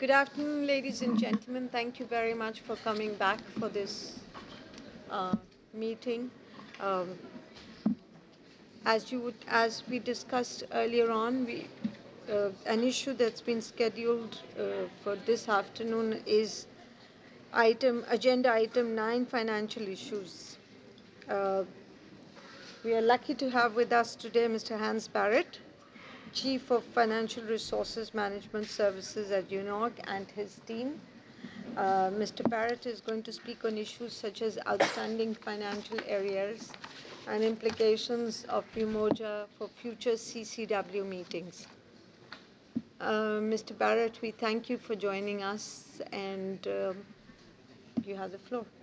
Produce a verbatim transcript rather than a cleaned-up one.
Good afternoon, ladies and gentlemen. Thank you very much for coming back for this uh, meeting. Um, as you would, as we discussed earlier on, we uh, an issue that's been scheduled uh, for this afternoon is item agenda item nine, financial issues. Uh, we are lucky to have with us today Mister Hans Barrett, Chief of Financial Resources Management Services at U N O C, and his team. Uh, Mister Barrett is going to speak on issues such as outstanding financial arrears and implications of Umoja for future C C W meetings. Uh, Mister Barrett, we thank you for joining us, and um you have the floor.